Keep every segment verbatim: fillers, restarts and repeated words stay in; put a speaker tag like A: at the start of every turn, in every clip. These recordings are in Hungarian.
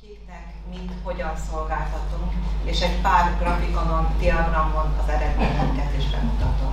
A: kiknek mit, hogyan szolgáltatunk, és egy pár grafikonon, diagramon az eredményeket is bemutatom.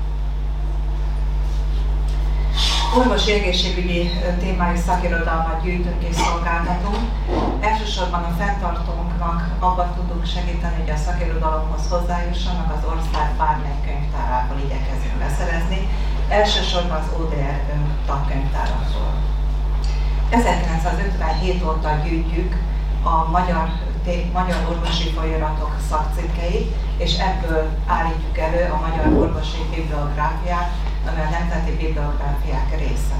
A: Orvosi egészségügyi témájú szakirodalmat gyűjtünk és szolgáltatunk. Elsősorban a fenntartónknak abban tudunk segíteni, hogy a szakirodalomhoz hozzájussanak, az ország bármely könyvtárával igyekezünk beszerezni, elsősorban az o dé er tagkönyvtárakról. ezerkilencszázötvenhét óta gyűjtjük a magyar, magyar orvosi folyóiratok szakcikkeit, és ebből állítjuk elő a magyar orvosi bibliográfiát, ami a nemzeti bibliográfiák része.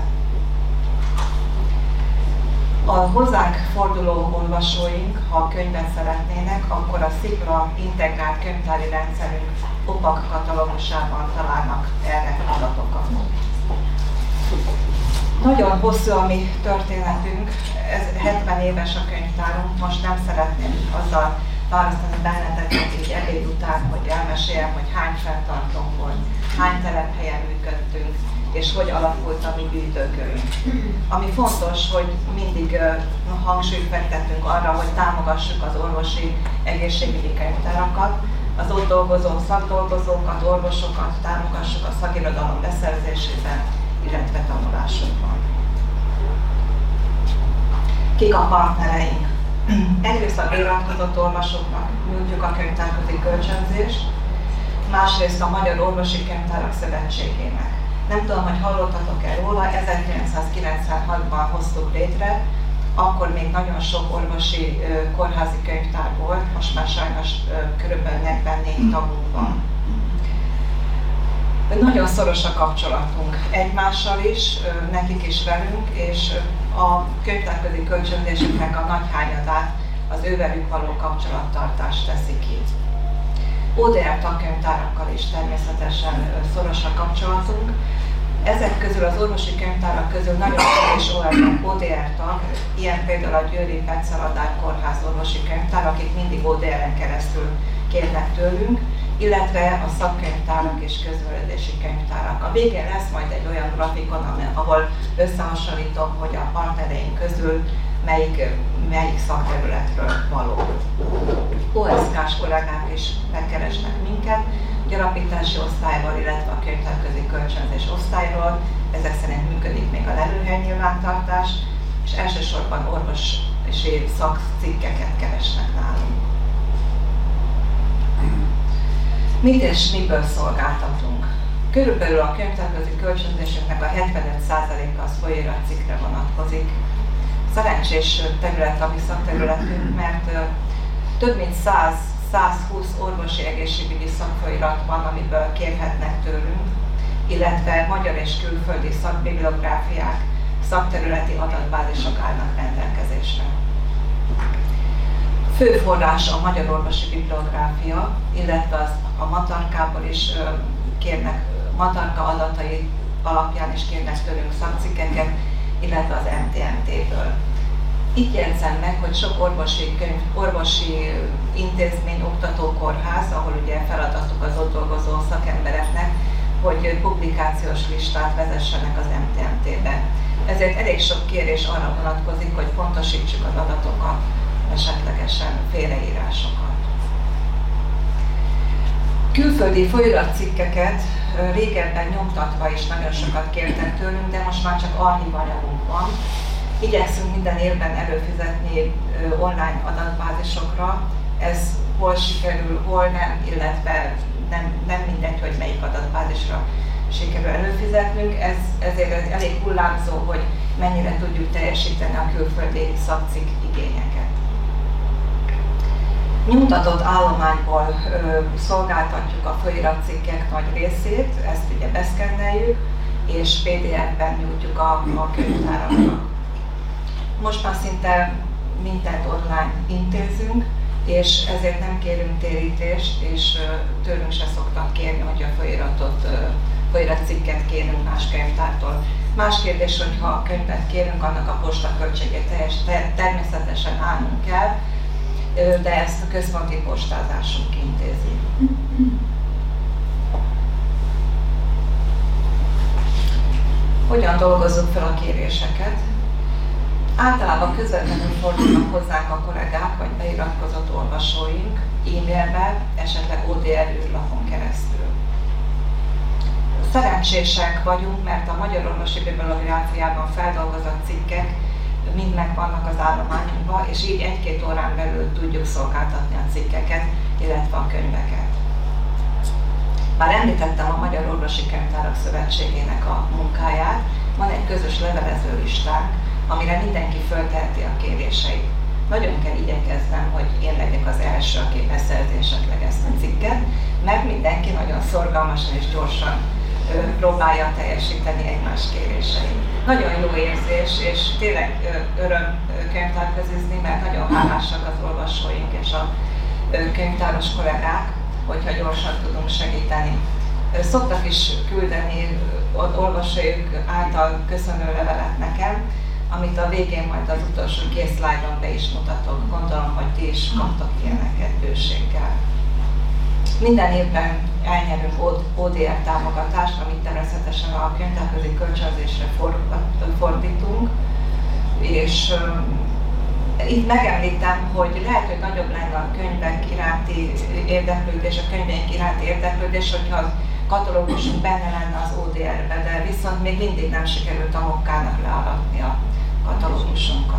A: A hozzánk forduló olvasóink, ha könyvet szeretnének, akkor a Szikla integrált könyvtári rendszerünk opak katalógusában találnak erre adatokat. Nagyon hosszú a mi történetünk, ez hetven éves a könyvtárunk, most nem szeretném azzal választani benneteket így ebéd után, hogy elmeséljem, hogy hány fenntartónk volt, hány telephelyen működtünk, és hogy alakult a mi gyűjtőkörünk. Ami fontos, hogy mindig uh, hangsúlyt fektettünk arra, hogy támogassuk az orvosi egészségügyi könyvtárakat, az ott dolgozó szakdolgozókat, orvosokat támogassuk a szakirodalom beszerzésében, illetve tanulásokban. Kik a partnereink? Egyrészt a beiratkozott orvosoknak nyújtjuk a könyvtárközi kölcsönzést, másrészt a Magyar Orvosi Könyvtárak Szövetségének. Nem tudom, hogy hallottatok-e róla, ezerkilencszázkilencvenhatban hoztuk létre, akkor még nagyon sok orvosi kórházi könyvtár volt, most már sajnos körülbelül negyvennégy tagunk van. Nagyon szoros a kapcsolatunk egymással is, nekik is velünk, és a könyvtárközi kölcsönzésüknek a nagy hányadát az ővelük való kapcsolattartást teszi ki. o dé er tagkönyvtárakkal is természetesen szoros a kapcsolatunk. Ezek közül, az orvosi könyvtárak közül nagyon kevés o dé er tag, ilyen például a Győri Petszalagdár Kórház orvosi könyvtár, akik mindig o dé eren keresztül kérnek tőlünk, illetve a szakkönyvtárak és közművelődési könyvtárak. A végén lesz majd egy olyan grafikon, ahol összehasonlítom, hogy a partnereink közül melyik, melyik szakterületről való. o es ká-s kollégák is megkeresnek minket, gyarapítási osztályról, illetve a könyvtárközi kölcsönzés osztályról. Ezek szerint működik még a lelőhely nyilvántartás, és elsősorban orvosi szakcikkeket keresnek nálunk. Mit és miből szolgáltatunk? Körülbelül a könyvtárközi kölcsönzésünknek a hetvenöt százaléka az folyóiratcikkre vonatkozik. Szerencsés terület a mi szakterületünk, mert több mint száz-százhúsz orvosi egészségügyi szakfolyirat van, amiből kérhetnek tőlünk, illetve magyar és külföldi szakbibliográfiák, szakterületi adatbázisok állnak rendelkezésre. Fő forrás a Magyar Orvosi Bibliográfia, illetve az a Matarkából is kérnek, Matarka adatai alapján is kérnek tőlünk szakcikkeket, illetve az em té em té-ből. Itt jegyzem meg, hogy sok orvosi, könyv, orvosi intézmény, oktatókórház, ahol ugye feladatuk az ott dolgozó szakembereknek, hogy publikációs listát vezessenek az em té em té-be. Ezért elég sok kérés arra vonatkozik, hogy pontosítsuk az adatokat, esetlegesen félreírásokat. Külföldi folyóiratcikkeket régebben nyomtatva is nagyon sokat kértek tőlünk, de most már csak archívanyagunk van. Igyekszünk minden évben előfizetni online adatbázisokra, ez hol sikerül, hol nem, illetve nem, nem mindegy, hogy melyik adatbázisra sikerül előfizetnünk, ez, ezért elég hullámzó, hogy mennyire tudjuk teljesíteni a külföldi szakcikk igényeket. Nyomtatott állományból ö, szolgáltatjuk a folyóiratcikkek nagy részét, ezt ugye beszkenneljük, és pé dé ef-ben nyújtjuk a, a könyvtárakra. Most már szinte mindent online intézünk, és ezért nem kérünk térítést, és ö, tőlünk se szoktak kérni, hogy a folyóiratot, ö, folyóiratcikket kérünk más könyvtártól. Más kérdés, hogy ha könyvet kérünk, annak a postaköltségét teljes, természetesen állnunk kell, de ezt a központi postázásunk intézi. Hogyan dolgozzuk fel a kéréseket? Általában közvetlenül fordulnak hozzánk a kollégák olvasóink e-mailbe, esetleg o dé er űrlapon keresztül. Szerencsések vagyunk, mert a Magyar Orvosi Bibliográfiában feldolgozott cikkek mind megvannak az állományunkban, és így egy-két órán belül tudjuk szolgáltatni a cikkeket, illetve a könyveket. Már említettem a Magyar Orvosi Könyvtárak Szövetségének a munkáját, van egy közös levelező listánk, amire mindenki fölteheti a kéréseit. Nagyon kell igyekeznem, hogy én legyek az első, aki beszerzi esetleg ezt a cikket, mert mindenki nagyon szorgalmasan és gyorsan ö, próbálja teljesíteni egymás kéréseit. Nagyon jó érzés, és tényleg ö, öröm könyvtárközizni, mert nagyon hálásak az olvasóink és a ö, könyvtáros kollégák, hogyha gyorsan tudunk segíteni. Ö, szoktak is küldeni olvasóik által köszönő levelet nekem, amit a végén majd az utolsó két szlájdon be is mutatok. Gondolom, hogy ti is kaptok ilyeneket bőséggel. Minden évben elnyerünk o dé er támogatást, amit természetesen a könyvtárközi kölcsönzésre fordítunk. És uh, itt megemlítem, hogy lehet, hogy nagyobb lenne a könyvek iránti érdeklődés, a könyveink iránti érdeklődés, hogyha a katalógusunk benne lenne az o dé er-be, de viszont még mindig nem sikerült a mokkának learatni a katalógusunkat.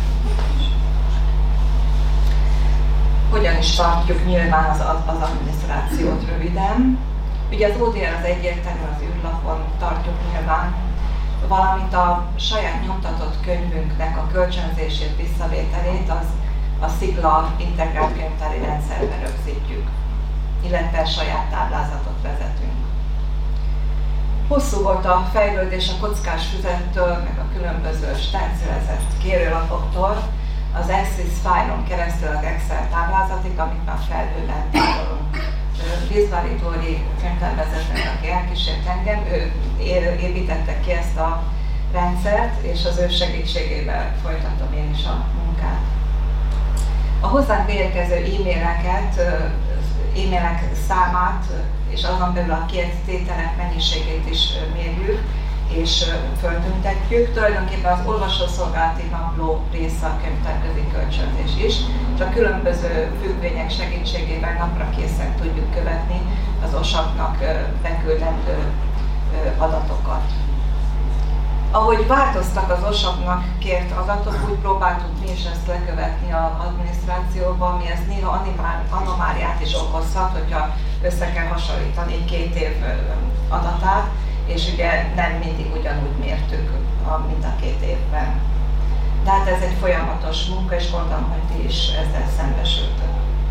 A: Hogyan is tartjuk nyilván az, az adminisztrációt röviden. Ugye az o dé er az egyértelmű, az űrlapon tartjuk nyilván, valamint a saját nyomtatott könyvünknek a kölcsönzését, visszavételét az a Szigla integrált könyvtári rendszerbe rögzítjük, illetve saját táblázatot vezetünk. Hosszú volt a fejlődés a kockás füzettől, meg a különböző stencilezett kérőlapoktól, az Axis File-on keresztül az Excel táblázatig, amit már felhőben tárolunk. Rizvari Dóri könyvtárvezetőnek, aki elkísért engem, ő építette ki ezt a rendszert, és az ő segítségével folytatom én is a munkát. A hozzánk beérkező e-maileket, e-mailek számát, és azon belül a kért tételek mennyiségét is mérjük, és föltüntetjük. Tulajdonképpen az olvasószolgálati napló része a könyvtárközi kölcsönzés is, és a különböző függvények segítségével napra készen tudjuk követni az o s á pnak beküldendő adatokat. Ahogy változtak az o s á pnak kért adatok, úgy próbáltuk mi is ezt lekövetni az adminisztrációban, mi ez néha anomáliát is okozhat, hogyha össze kell hasonlítani két év adatát, és ugye nem mindig ugyanúgy mértük, mint a két évben. De hát ez egy folyamatos munka, és gondolom, hogy ti is ezzel szembesültök.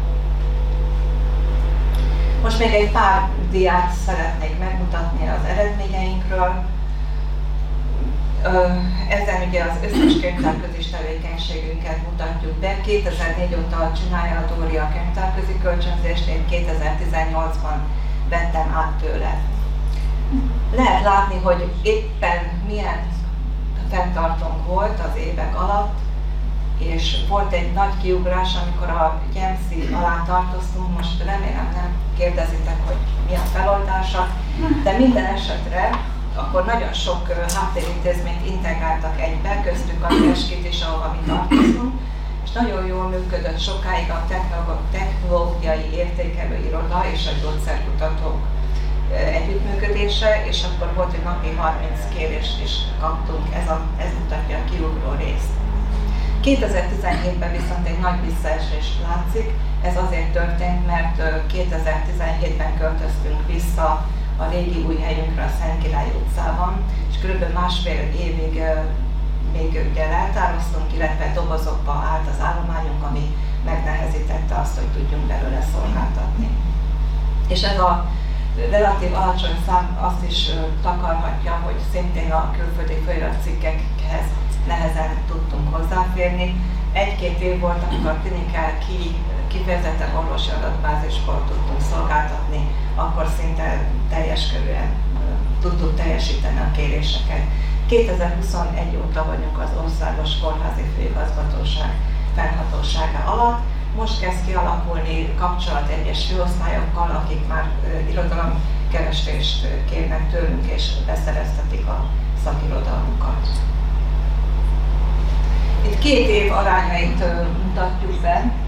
A: Most még egy pár diát szeretnék megmutatni az eredményeinkről. Ezen ugye az összes könyvtárközi tevékenységünket mutatjuk be. kétezer-négy óta csinálja a Dóri a könyvtárközi kölcsönzést, én kétezer-tizennyolcban vettem át tőle. Lehet látni, hogy éppen milyen fenntartónk volt az évek alatt, és volt egy nagy kiugrás, amikor a Gyemszi alá tartoztunk, most remélem nem kérdezitek, hogy mi a feloldása, de minden esetre akkor nagyon sok háttérintézményt integráltak egybe, köztük a Teskit is, ahova mi tartozunk, és nagyon jól működött sokáig a technológiai értékelőiroda és a gyógyszerkutatók együttműködése, és akkor volt, hogy napi harminc kérést is kaptunk, ez, a, ez mutatja a kiugró részt. kétezer-tizenhétben viszont egy nagy visszaesés látszik, ez azért történt, mert kétezer-tizenhétben költöztünk vissza a régi új helyünkre a Szent Király utcában, és kb. másfél évig még ugye leltároztunk, illetve dobozokba állt az állományunk, ami megnehezítette azt, hogy tudjunk belőle szolgáltatni. És ez a relatív alacsony szám azt is takarhatja, hogy szintén a külföldi folyóiratcikkekhez nehezen tudtunk hozzáférni. Egy-két év volt, amikor klinikál ki, kifejezetten orvosi adatbázisból tudtunk szolgáltatni, akkor szinte teljes körűen tudtuk teljesíteni a kéréseket. kétezer-huszonegy óta vagyunk az Országos Kórházi Főigazgatóság fennhatósága alatt. Most kezd kialakulni kapcsolat egyes főosztályokkal, akik már irodalomkerestést kérnek tőlünk és beszereztetik a szakirodalmukat. Itt két év arányait mutatjuk be.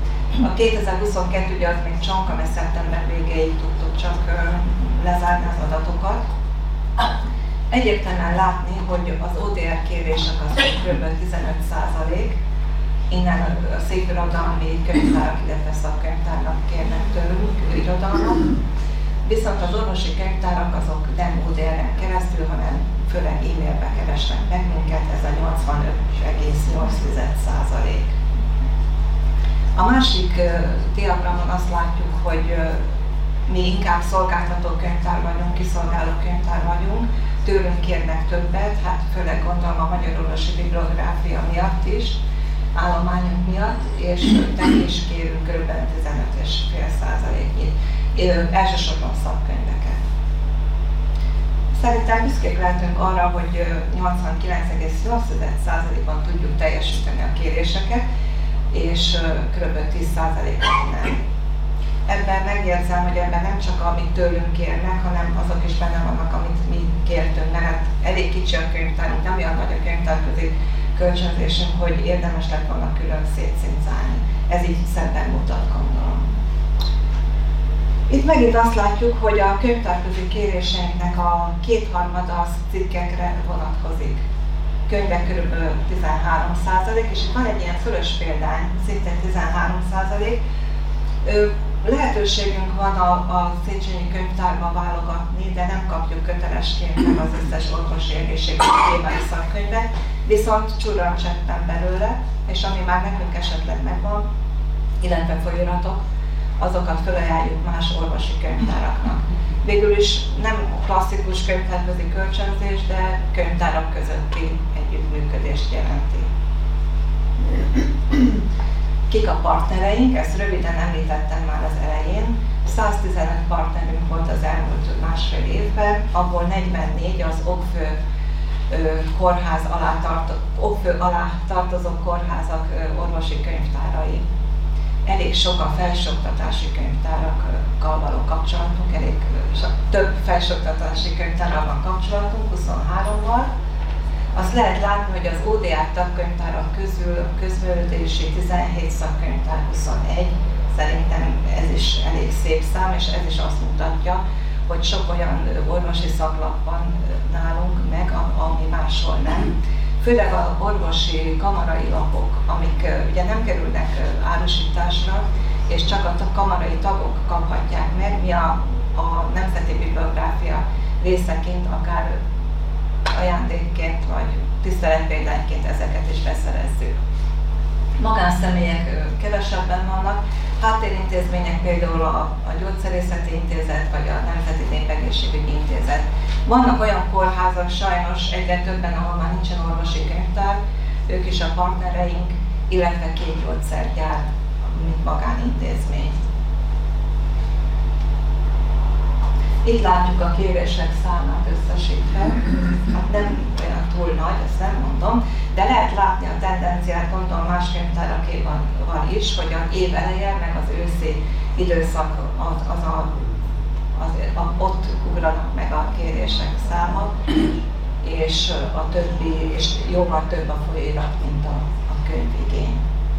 A: A kétezer-huszonkettő ugye az még csonka, mert szeptember végéig tudtuk csak lezárni az adatokat. Egyértelműen látni, hogy az o dé er kérések az kb. tizenöt százalék, innen a szépirodalmi könyvtárak, illetve szakkönyvtárnak kérnek tőlünk irodalmat. Viszont az orvosi könyvtárak azok nem o dé er-en keresztül, hanem főleg e-mailbe keresnek meg minket, ez a nyolcvanöt egész nyolc százalék. A másik uh, diagramon azt látjuk, hogy uh, mi inkább szolgáltató könyvtár vagyunk, kiszolgáló könyvtár vagyunk, tőlünk kérnek többet, hát főleg gondolom a magyar orvosi bibliográfia miatt is, állományunk miatt, és nekik is kérünk kb. tizenöt egész öt százaléknyi, elsősorban szakkönyveket. Szerintem büszkék lehetünk arra, hogy nyolcvankilenc egész nyolc százalékban tudjuk teljesíteni a kéréseket, és kb. tíz százalékot nem. Ebben megjegyzem, hogy ebben nem csak amit tőlünk kérnek, hanem azok is benne vannak, amit mi kértünk, mert hát elég kicsi a könyvtárunk, nem olyan nagy a könyvtárközi kölcsönzésünk, hogy érdemes lett volna külön szétszincálni. Ez így szebben mutat, gondolom. Itt megint azt látjuk, hogy a könyvtárközi kéréseinknek a kétharmada az cikkekre vonatkozik. Könyvek kb. tizenhárom százalék, és itt van egy ilyen fölös példány, szintén tizenhárom százalék. Lehetőségünk van a, a Széchenyi könyvtárba válogatni, de nem kapjuk kötelesként meg az összes orvosi egészségügyi témai szakkönyvet, viszont csúran cseppen belőle, és ami már nekünk esetleg megvan, illetve folyóiratok, azokat felajánljuk más orvosi könyvtáraknak. Végül is nem klasszikus könyvtárközi kölcsönzés, de könyvtárak közötti együttműködést jelenti. Kik a partnereink? Ezt röviden említettem már az elején. száztizenöt partnerünk volt az elmúlt másfél évben, abból negyvennégy az Okfő kórház alá, tartó, Okfő alá tartozó kórházak orvosi könyvtárai. Elég sok a felsőoktatási könyvtárakkal való kapcsolatunk, elég több felsőoktatási könyvtárral van kapcsolatunk, huszonhárommal. Azt lehet látni, hogy az o dé er tagkönyvtárak közül a közművelődési tizenhét szakkönyvtár huszonegy, szerintem ez is elég szép szám, és ez is azt mutatja, hogy sok olyan orvosi szaklap van nálunk meg, ami máshol nem. Főleg az orvosi kamarai lapok, amik ugye nem kerülnek árusításra, és csak a kamarai tagok kaphatják meg, mi a, a Nemzeti Bibliográfia részeként, akár ajándékként vagy tiszteletpéldányként ezeket is beszerezzük. Magánszemélyek kevesebben vannak, háttérintézmények, például a, a Gyógyszerészeti Intézet vagy a Nemzeti Népegészségügyi Intézet. Vannak olyan kórházak, sajnos egyre többen, ahol már nincsen orvosi könyvtár, ők is a partnereink, illetve két gyógyszergyár, mint magánintézmény. Itt látjuk a kérések számát összesítve, hát nem olyan túl nagy, ezt nem mondom, de lehet látni a tendenciát, gondolom más könyvtárakéval is, hogy az év eleje, meg az őszi időszak, az, az a, az, a, ott ugranak meg a kérések száma, és a többi, és jóval több a folyóirat, mint a, a könyvigény.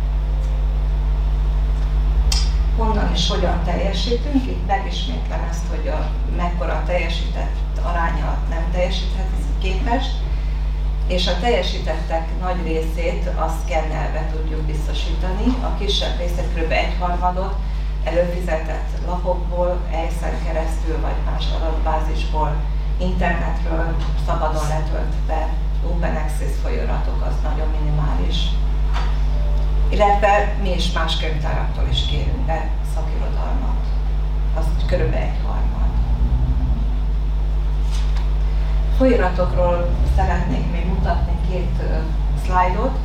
A: Honnan és hogyan teljesítünk? Itt megismétlem ezt, hogy a mekkora teljesített aránya nem teljesíthetőhez képest, és a teljesítettek nagy részét a szkennelve tudjuk biztosítani, a kisebb részét kb. Egyharmadot előfizetett lapokból, e-szen keresztül vagy más adatbázisból, internetről szabadon letöltve, open access folyóiratok, az nagyon minimális. Illetve mi is más könyvtáraktól is kérünk be szakirodalmat, az kb. Egyharmad. Folyóiratokról szeretnék még mutatni két uh, szlájdot.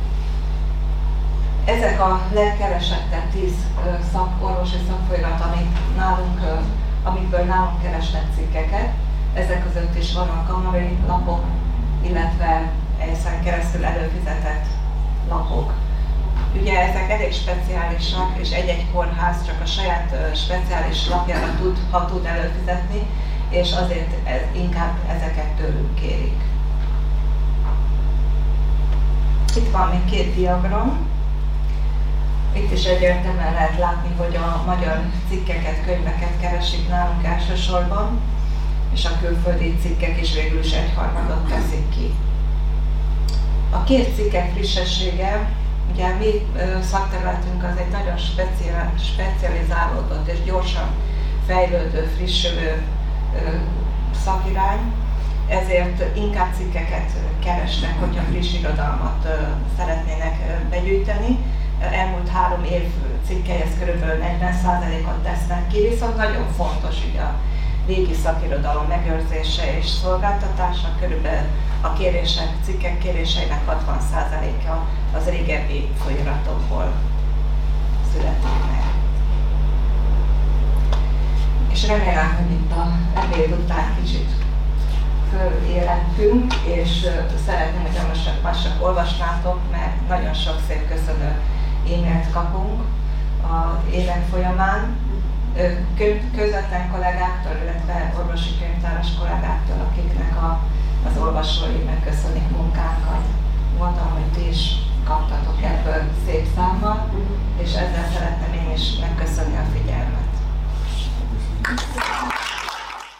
A: Ezek a legkeresettebb tíz uh, szak, orvosi szakfolyirat, amik nálunk, uh, amikből nálunk keresnek cikkeket. Ezek között is vannak kamarai lapok, illetve ezen keresztül előfizetett lapok. Ugye ezek elég speciálisak, és egy-egy kórház csak a saját uh, speciális lapjára tud, ha tud előfizetni, és azért ez, inkább ezeket tőlünk kérik. Itt van még két diagram. Itt is egyértelműen lehet látni, hogy a magyar cikkeket, könyveket keresik nálunk elsősorban, és a külföldi cikkek is végül is egyharmadot teszik ki. A kért cikkek frissessége, ugye mi szakterületünk az egy nagyon specializálódott és gyorsan fejlődő, frissülő szakirány, ezért inkább cikkeket keresnek, hogyha friss irodalmat szeretnének begyűjteni. Elmúlt három év cikkelyhez kb. negyven százalékot tesznek ki, viszont nagyon fontos ugye a régi szakirodalom megőrzése és szolgáltatása, körülbelül a kérések, cikkek kéréseinek hatvan százaléka az régebbi folyóiratokból születik meg. És remélem, hogy itt a ebéd után kicsit fölélettünk, és szeretném, hogy most már csak olvasnátok, mert nagyon sok szép köszönő e-mailt kapunk az évek folyamán, közvetlen kollégáktól, illetve orvosi könyvtáros kollégáktól, akiknek a, az olvasói megköszönik munkájukat.